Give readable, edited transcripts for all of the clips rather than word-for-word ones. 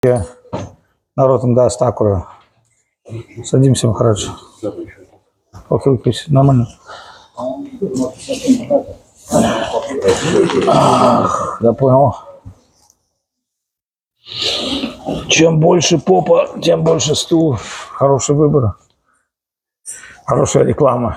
Народ им даст Такура. Садимся, Махарадж. Окей, нормально. Я понял. Чем больше попа, тем больше стул. Хороший выбор. Хорошая реклама.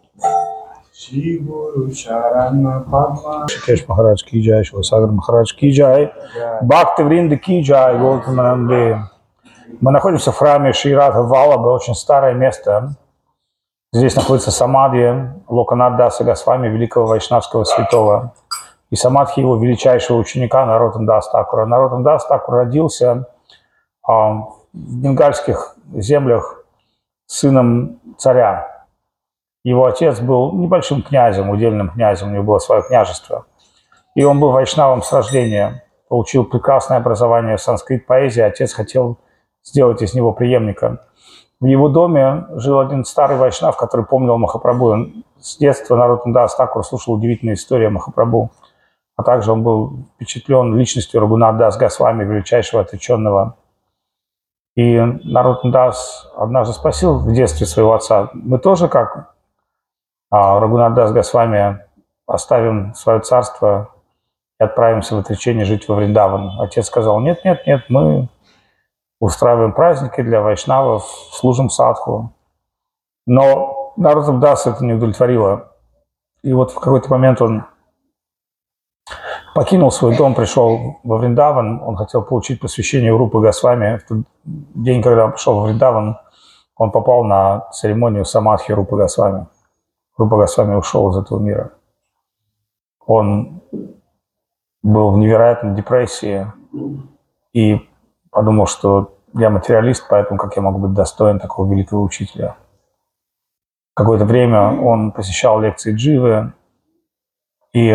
Шикеш Махарадж ки джай, Шивасагар Махарадж ки джай, Бхакти Вринда ки джай, Голтамананды. Мы находимся в храме Шри Радха Валлабха, очень старое место. Здесь находится самадхи Локанат Даса Госвами, великого вайшнавского святого, и самадхи его величайшего ученика Нароттам Дас Такура. Нароттам Дас Такур родился в бенгальских землях сыном царя. Его отец был небольшим князем, удельным князем, у него было свое княжество. И он был вайшнавом с рождения, получил прекрасное образование в санскрит-поэзии. Отец хотел сделать из него преемника. В его доме жил один старый вайшнав, который помнил Махапрабху. С детства Нароттам Дас Такур слушал удивительные истории о Махапрабху. А также он был впечатлен личностью Рагунат Дас Госвами, величайшего отреченного. И Нароттам Дас однажды спросил в детстве своего отца: мы тоже, как Рагунат Дас Госвами, оставим свое царство и отправимся в отречение жить во Вриндаван? Отец сказал: нет, нет, нет, мы устраиваем праздники для вайшнавов, служим садху. Но Нароттам Дас это не удовлетворило. И вот в какой-то момент он покинул свой дом, пришел во Вриндаван. Он хотел получить посвящение у Рупы Госвами. В тот день, когда он пришел во Вриндаван, он попал на церемонию самадхи Рупы Госвами. Рупа Госвами ушел из этого мира. Он был в невероятной депрессии и подумал, что я материалист, поэтому как я могу быть достоин такого великого учителя. Какое-то время он посещал лекции Дживы, и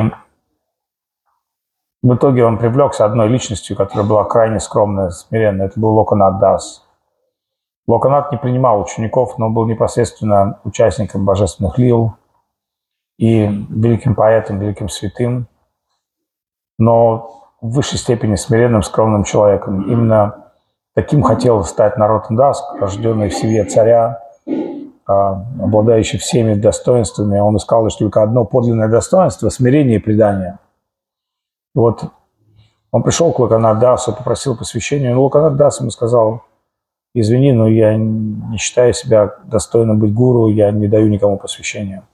в итоге он привлекся одной личностью, которая была крайне скромная, смиренная. Это был Локанат Дас. Локанат не принимал учеников, но был непосредственно участником божественных лил и великим поэтом, великим святым, но в высшей степени смиренным, скромным человеком. Именно таким хотел стать Нароттам Дас, рожденный в семье царя, обладающий всеми достоинствами. Он искал лишь только одно подлинное достоинство – смирение и предание. И вот он пришел к Локанат Дасу, попросил посвящения, но Локанат Дас ему сказал: извини, но я не считаю себя достойным быть гуру, я не даю никому посвящения.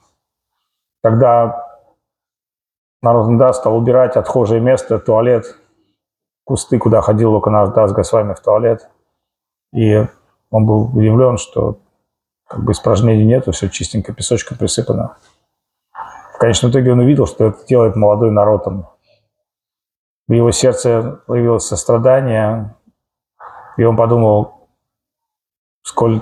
Тогда Нароттам Дас стал убирать отхожее место, туалет, кусты, куда ходил Локанат Дас Госвами в туалет. И он был удивлен, что как бы испражнений нету, все чистенько, песочком присыпано. В конечном итоге он увидел, что это делает молодой Нароттам. В его сердце появилось сострадание, и он подумал, сколь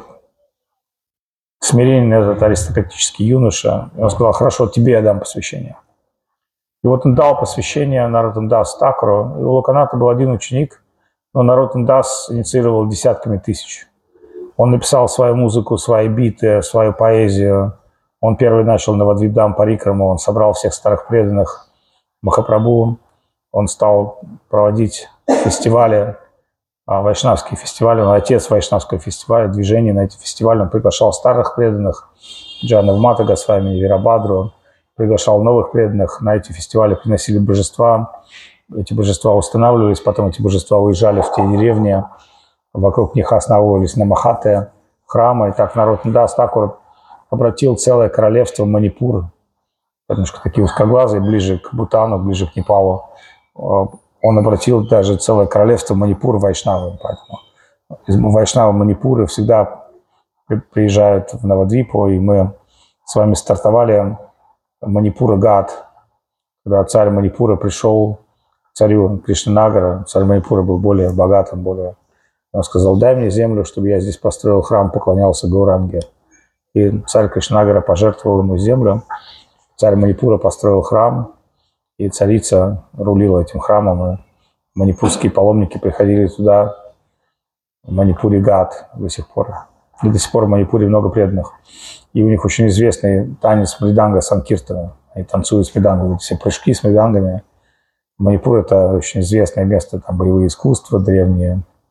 смиренен этот аристократический юноша. И он сказал: хорошо, тебе я дам посвящение. И вот он дал посвящение Нароттам Дас Такуру. И у Локаната был один ученик, но Нароттам Дас инициировал десятками тысяч. Он написал свою музыку, свои биты, свою поэзию. Он первый начал Навадвипдам Парикраму, он собрал всех старых преданных Махапрабху. Он стал проводить фестивали, вайшнавские фестивали. Он отец вайшнавского фестиваля, движение на эти фестивали. Он приглашал старых преданных, Джанавмата Госвами, Вирабадру, приглашал новых преданных. На эти фестивали приносили божества. Эти божества устанавливались, потом эти божества уезжали в те деревни. Вокруг них основывались намахаты, храмы. И так Нароттам Дас Такур обратил целое королевство Манипур, немножко такие узкоглазые, ближе к Бутану, ближе к Непалу. Он обратил даже целое королевство Манипур вайшнавы. Поэтому из вайшнавы Манипуры всегда приезжают в Навадвипу, и мы с вами стартовали Манипура Гат, когда царь Манипура пришел к царю Кришнанагара. Царь Манипура был более богатым, более... Он сказал: дай мне землю, чтобы я здесь построил храм, поклонялся Гауранге. И царь Кришнанагара пожертвовал ему землю. Царь Манипура построил храм, и царица рулила этим храмом. И манипурские паломники приходили туда, в Манипуре Гат до сих пор. И до сих пор в Манипуре много преданных. И у них очень известный танец мриданга санкиртана. Они танцуют с мридангами, все прыжки с мридангами. Манипур – это очень известное место, там боевые искусства древние,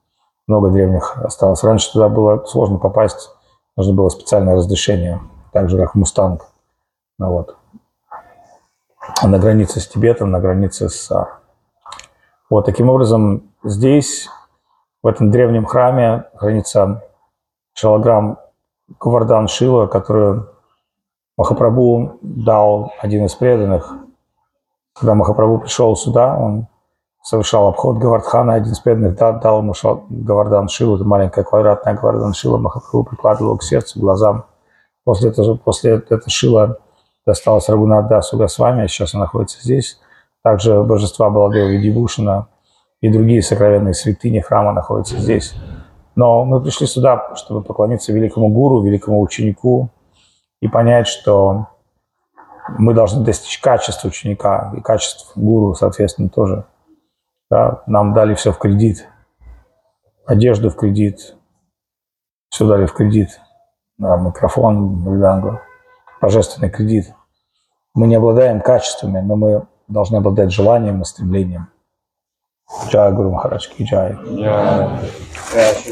много древних осталось. Раньше туда было сложно попасть, нужно было специальное разрешение, так же, как в Мустанг. Ну, вот. На границе с Тибетом, на границе с СССР. Вот, таким образом, здесь, в этом древнем храме, хранится шалограмм Говардан Шила, которую Махапрабху дал один из преданных. Когда Махапрабху пришел сюда, он совершал обход Говардхана, один из преданных дал ему Говардан Шилу, это маленькая квадратная Говардан Шила, Махапрабху прикладывал к сердцу, глазам. После этого Шила досталась Рагунат Дасу Госвами, сейчас он находится здесь. Также божества Баладева Видибушина и другие сокровенные святыни храма находятся здесь. Но мы пришли сюда, чтобы поклониться великому гуру, великому ученику и понять, что мы должны достичь качества ученика и качеств гуру, соответственно, тоже. Да, нам дали все в кредит. Одежду в кредит, все дали в кредит. Да, микрофон, бридангу, божественный кредит. Мы не обладаем качествами, но мы должны обладать желанием и стремлением. Джай Гуру Махарадж ки джай.